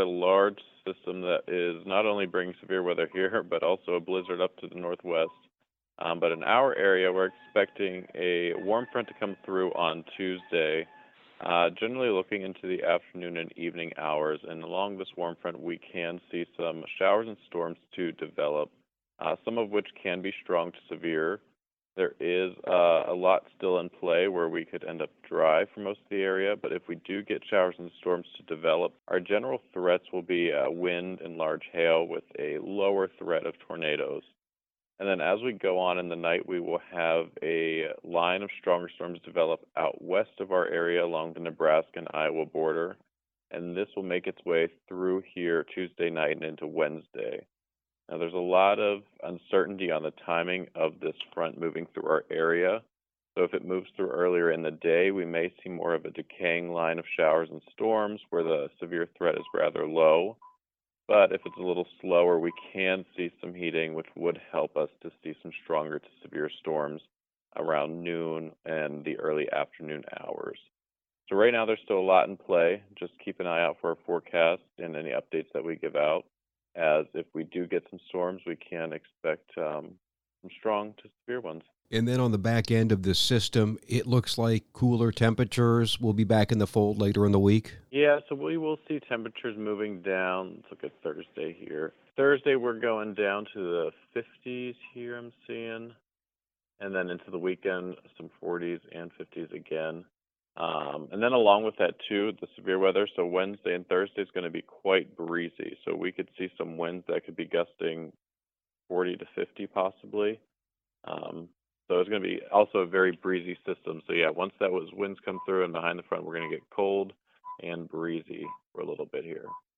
a large system that is not only bringing severe weather here, but also a blizzard up to the northwest. But in our area, we're expecting a warm front to come through on Tuesday, generally looking into the afternoon and evening hours. And along this warm front, we can see some showers and storms to develop, some of which can be strong to severe. There is a lot still in play where we could end up dry for most of the area, but if we do get showers and storms to develop, our general threats will be wind and large hail with a lower threat of tornadoes. And then as we go on in the night, we will have a line of stronger storms develop out west of our area along the Nebraska and Iowa border. And this will make its way through here Tuesday night and into Wednesday. Now, there's a lot of uncertainty on the timing of this front moving through our area. So if it moves through earlier in the day, we may see more of a decaying line of showers and storms where the severe threat is rather low. But if it's a little slower, we can see some heating, which would help us to see some stronger to severe storms around noon and the early afternoon hours. So right now, there's still a lot in play. Just keep an eye out for our forecast and any updates that we give out, as if we do get some storms, we can expect some strong to severe ones. And then on the back end of this system, it looks like cooler temperatures will be back in the fold later in the week. Yeah, so we will see temperatures moving down. Let's look at Thursday here. Thursday, we're going down to the 50s here, I'm seeing. And then into the weekend, some 40s and 50s again. And then along with that, too, the severe weather. So Wednesday and Thursday is going to be quite breezy. So we could see some winds that could be gusting 40 to 50 possibly. So it's going to be also a very breezy system. So yeah, once that was winds come through and behind the front, we're going to get cold and breezy for a little bit here.